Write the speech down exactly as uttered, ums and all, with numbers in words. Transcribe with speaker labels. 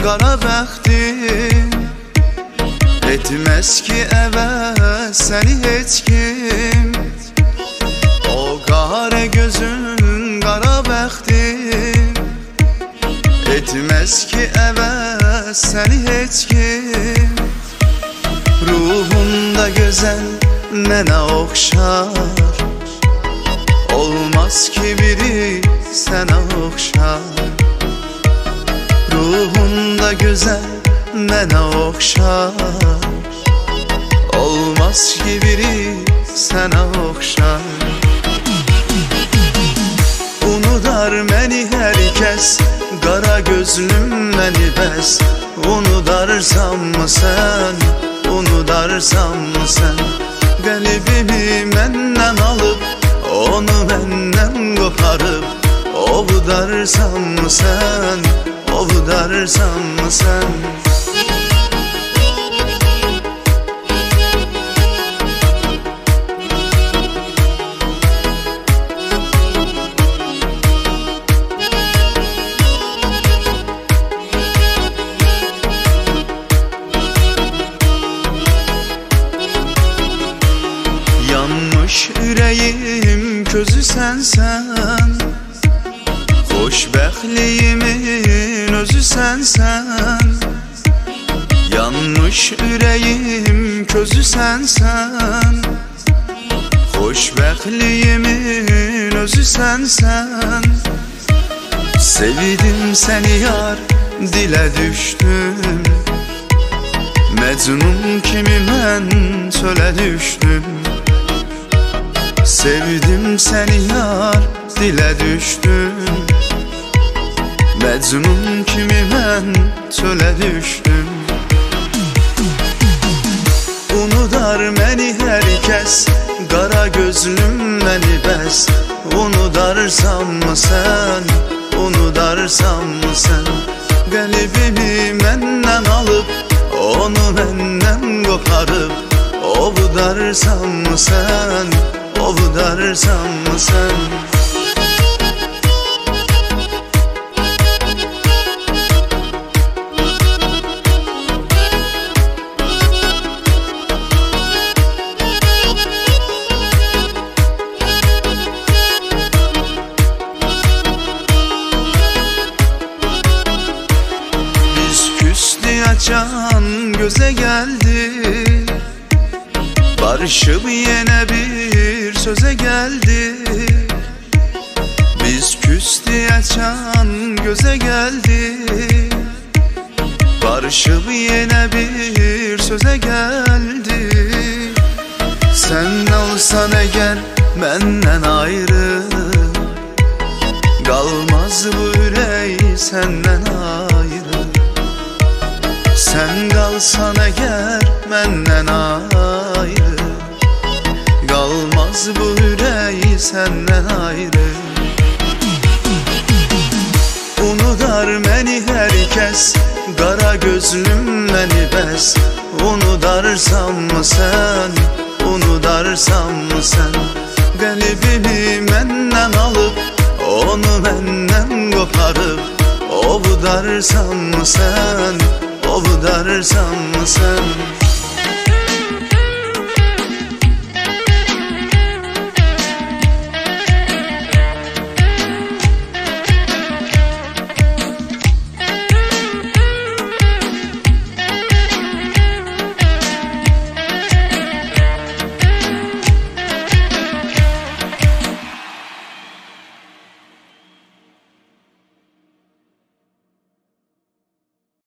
Speaker 1: qara bəxtim etməz ki əvəz səni heç kim. O qara gözün qara bəxtim etməz ki əvəz səni heç kim. Ruhunda gözəl mənə oxşar, olmaz ki biri sənə oxşar. Ruhunda gözəl mənə oxşar, olmaz ki biri sənə oxşar. Unudar məni hər kəs, qara gözlüm məni bəs. Unudarsanmı sən, unudarsanmı sən qəlbimi məndən alıb, onu məndən qoparıb. Ovudarsanmı sən, ovudarsanmı sən? Yanmış ürəyim közü sənsən, xoşbəxtliyimin özü sənsən. Yanmış ürəyim közü sənsən, xoşbəxtliyimin özü sənsən. Sevdim səni yar, dilə düşdüm, Məcnun kimi mən çölə düşdüm. Sevdim səni yar, dilə düşdüm, Məcnun kimi mən çölə düşdüm. Unudar məni hər kəs, qara gözlüm məni bəs. Unudarsanmı sən, unudarsanmı sən qəlbimi məndən alıb, onu məndən qoparıb. Ovudarsanmı sən, ovudarsanmı sən? Biz küstü açan göze geldi, barışıp yine bir söze geldi. Biz küstü açan göze geldi, barışıp yine bir söze geldi. Sen olsan eğer benden ayrı, kalmaz bu ürək senden ayrı. Sen kalsan eğer benden ayrı, kalmaz bu ürək senden ayrı. Unudar məni hər kəs, qara gözlüm məni bəs. Unudarsanmı sən, unudarsanmı sən qəlbimi məndən alıb, onu məndən qoparıb. Ovudarsanmı sən, ovudarsanmı sən?